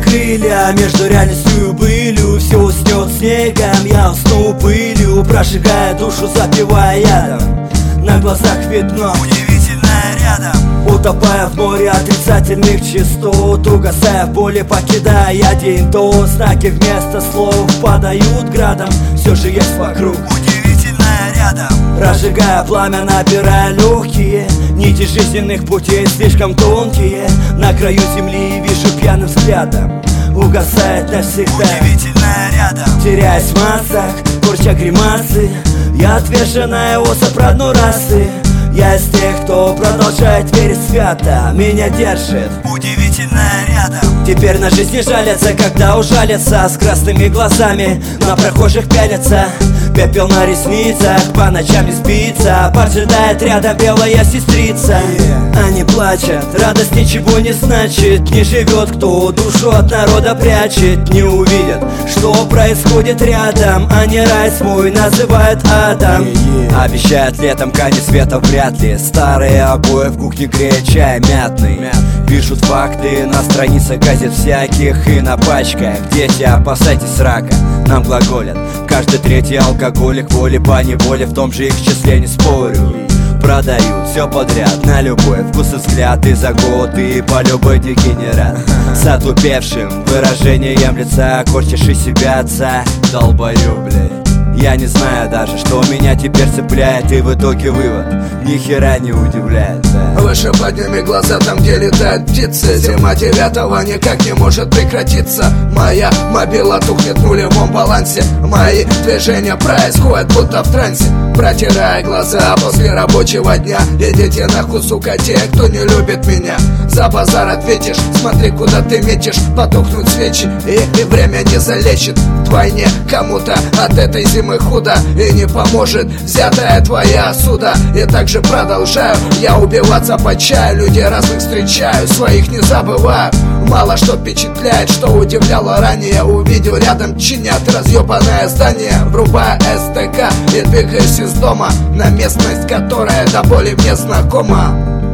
крылья между реальностью и былью. Все уснет снегом, я усну пылью, прожигая душу, запивая ядом. На глазах видно удивительное рядом. Утопая в море отрицательных частот, угасая в боли, покидая день то. Знаки вместо слов падают градом, все же есть вокруг удивительное рядом. Разжигая пламя, набирая легкие, нити жизненных путей слишком тонкие. На краю земли вижу пьяным взглядом, угасает навсегда удивительное рядом. Теряясь в массах, корча гримасы, я отверженная особь родной расы. Я из тех, кто продолжает верить свято, меня держит удивительное рядом. Теперь на жизнь не жалятся, когда ужалятся, с красными глазами на прохожих пялятся. Пепел на ресницах, по ночам не спится, поджидает рядом белая сестрица. Они плачут, радость ничего не значит. Не живет, кто душу от народа прячет. Не увидят, что происходит рядом. Они рай свой называют адом. Обещают летом конец света вряд ли. Старые обои в кухне греют чай мятный. Пишут факты на страницах газет всяких и на пачках. Дети, опасайтесь рака, нам глаголят. Каждый третий алкоголик, волей по неволе, в том же их числе, не спорю. Продают все подряд, на любой вкус и взгляд. И за год, и по любой дегенерат. С отупевшим выражением лица, корчишь из себя отца, долбоёб, блядь. Я не знаю даже, что меня теперь цепляет. И в итоге вывод ни хера не удивляет, да. Выше подними глаза, там где летают птицы. Зима 9-го никак не может прекратиться. Моя мобила тухнет в нулевом балансе. Мои движения происходят будто в трансе. Протирая глаза после рабочего дня. Идите нахуй, сука, те, кто не любит меня. За базар ответишь, смотри, куда ты метишь. Потухнут свечи, и время не залечит. Вдвойне кому-то от этой зимы худо, и не поможет взятая твоя суда. И также продолжаю я убиваться по чаю. Людей разных встречаю, своих не забываю. Мало что впечатляет, что удивляло ранее. Увидел рядом чинят разъебанное здание. Врубая СТК и двигаюсь из дома на местность, которая до боли мне знакома.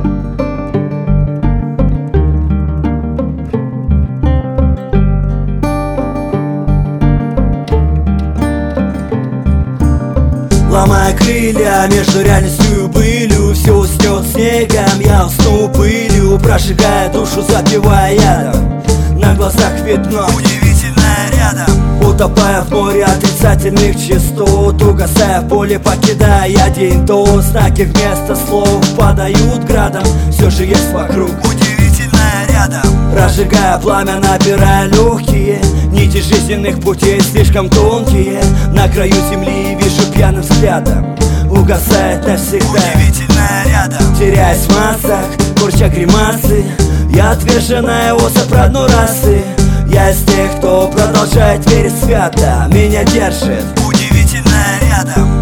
Ломая крылья между реальностью и былью. Все уснет снегом, я усну пылью, прожигая душу, запивая ядом. На глазах видно удивительное рядом. Утопая в море отрицательных частот, угасая в боли, покидая день то. Знаки вместо слов падают градом, все же есть вокруг удивительное рядом. Разжигая пламя, набирая легкие, нити жизненных путей слишком тонкие. На краю земли вижу пьяным взглядом, угасает навсегда удивительное рядом. Теряясь в массах, корча гримасы, я отверженная особь родной расы. Я из тех, кто продолжает верить свято, меня держит удивительное рядом.